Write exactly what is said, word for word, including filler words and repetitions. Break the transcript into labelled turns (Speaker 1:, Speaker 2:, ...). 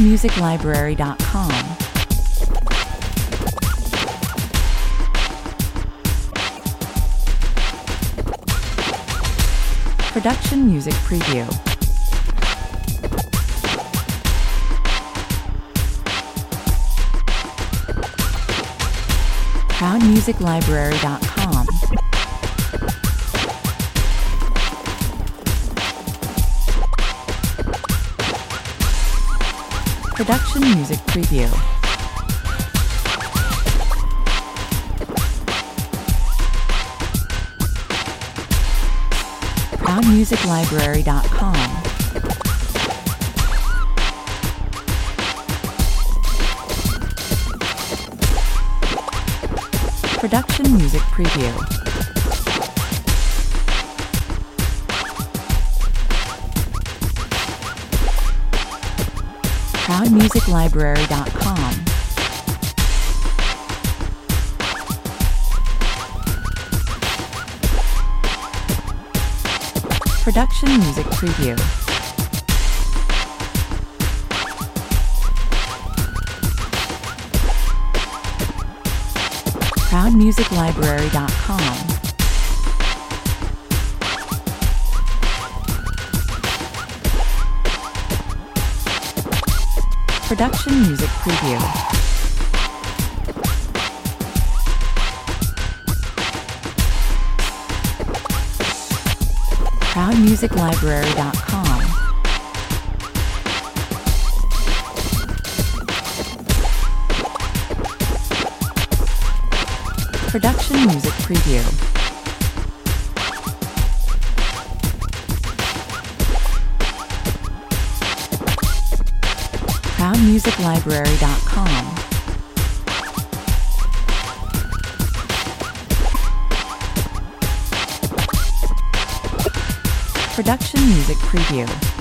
Speaker 1: proud music library dot com. Production Music Preview. proud music library dot com. Production Music Preview. proud music library dot com. Production Music Preview. proud music library dot com. Production Music Preview. proud music library dot com. Production Music Preview. proud music library dot com. Production Music Preview. proud music library dot com. Production Music Preview.